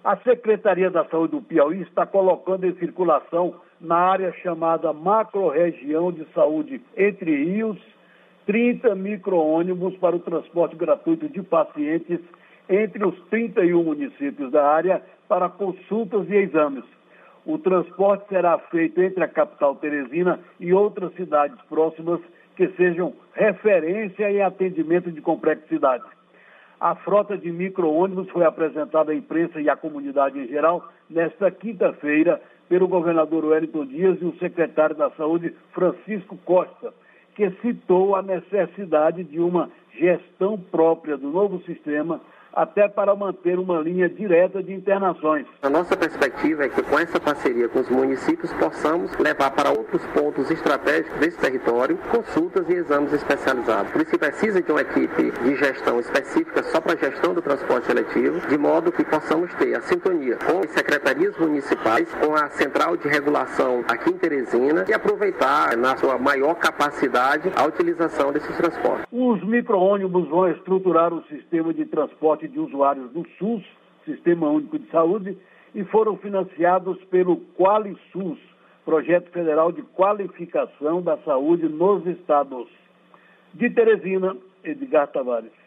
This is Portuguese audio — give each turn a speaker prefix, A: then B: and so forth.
A: A Secretaria da Saúde do Piauí está colocando em circulação na área chamada Macro-Região de Saúde Entre Rios, 30 micro-ônibus para o transporte gratuito de pacientes entre os 31 municípios da área para consultas e exames. O transporte será feito entre a capital Teresina e outras cidades próximas que sejam referência em atendimento de complexidade. A frota de micro-ônibus foi apresentada à imprensa e à comunidade em geral nesta quinta-feira pelo governador Wellington Dias e o secretário da Saúde, Francisco Costa, que citou a necessidade de uma gestão própria do novo sistema, até para manter uma linha direta de internações.
B: A nossa perspectiva é que com essa parceria com os municípios possamos levar para outros pontos estratégicos desse território consultas e exames especializados. Por isso que precisa de uma equipe de gestão específica só para a gestão do transporte eletivo, de modo que possamos ter a sintonia com as secretarias municipais, com a central de regulação aqui em Teresina e aproveitar na sua maior capacidade a utilização desses transportes.
A: Os micro-ônibus vão estruturar o sistema de transporte de usuários do SUS, Sistema Único de Saúde, e foram financiados pelo QualiSUS, Projeto Federal de Qualificação da Saúde nos Estados. De Teresina, Edgar Tavares.